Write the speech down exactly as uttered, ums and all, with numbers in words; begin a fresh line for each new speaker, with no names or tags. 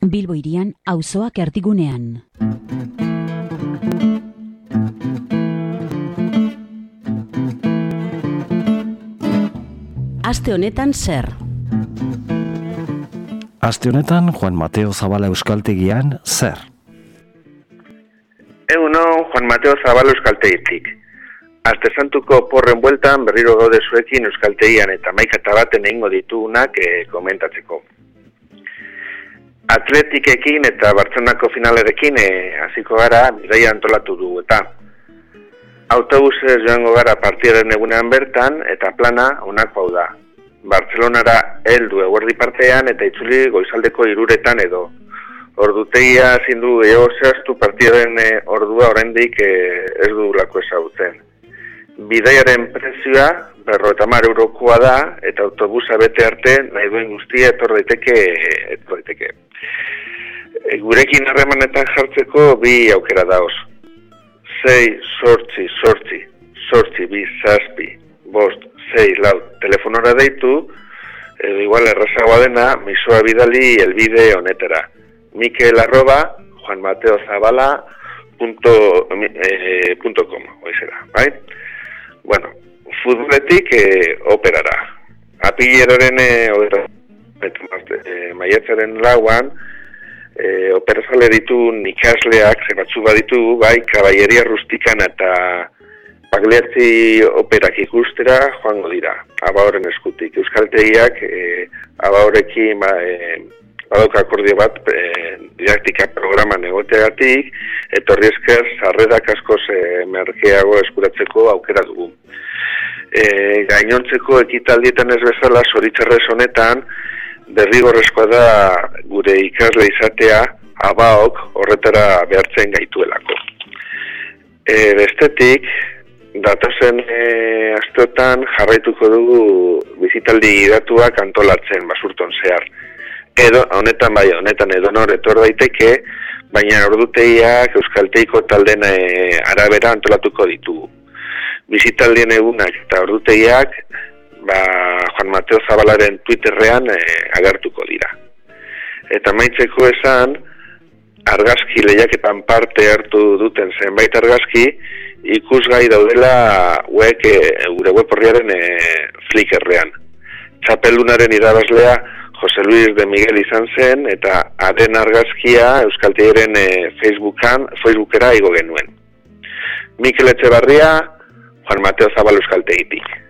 Bilbo hirian, auzoak erdigunean. Aste honetan zer?
Aste honetan Juan Mateo Zabala Euskaltegian zer?
Eguno, Juan Mateo Zabala Euskaltegitik. Aste santuko porren bueltan berriro gaude zuekin Euskaltegian eta maikata baten egingo ditugunak e, komentatzeko. Atletikekin eta Bartzelonako finalerekin hasiko e, gara bidaia antolatu dugu eta autobusez joango gara partidaren egunean bertan eta plana honako hau da. Bartzelonara heldu eguerdi partean eta itzuli goizaldeko hiruretan edo. Ordutegia ezin du gehiago zehaztu partidaren e, ordua oraindik e, ez dugulako ezagutzen. Bidaiaren prezioa berrogeita hamar eurokoa da eta autobusa bete arte nahi duen guztia etor daiteke etor daiteke. E, gurekin harremanetan jartzeko bi aukera daoz. Sei, sortzi, sortzi, sortzi, bi, zazpi, bost, sei, lau, telefonora deitu, edo igual errazagoa dena, misua bidali elbide honetara. Mikel arroba, juanmateozabala punto com, oizera, bai? Bueno, futboletik eh, operara. Apilleraren eh, eh, maiatzaren lauan, eh, operazale ditu ikasleak, zebatzu baditu, bai, kaballeria rustikana eta Pagliazzi operak ikustera joango dira, Abaoren eskutik. Euskaltegiak e, Abaorekin ba, e, badauka akordio bat e, didaktika programan egoteagatik, etorri esker sarrerak askoz e, merkeago eskuratzeko aukera dugu. E, gainontzeko ekitaldietan ez bezala zoritxarrez honetan, derrigorrezkoa da gure ikasle izatea Abaok horretara behartzen gaituelako. E, bestetik, datozen e, asteotan jarraituko dugu bizitaldi gidatuak antolatzen basurton zehar. Edo, honetan bai, honetan edo nor etor daiteke, baina ordutegiak Euskaltegiko talden e, arabera antolatuko ditugu. Bizitaldien egunak eta ordutegiak ba, Juan Mateo Zabalaren Twitterrean e, agertuko dira. Eta maitzeko esan, argazki lehiaketan parte hartu duten zenbait argazki, ikusgai daudela web, e, gure web horriaren e, Flickrrean. Txapeldunaren irabazlea Jose Luis de Miguel izan zen eta haren argazkia Euskaltegiren e, Facebookan, Facebookera igo genuen. Mikel Etxebarria, Juan Mateo Zabala Euskaltegitik.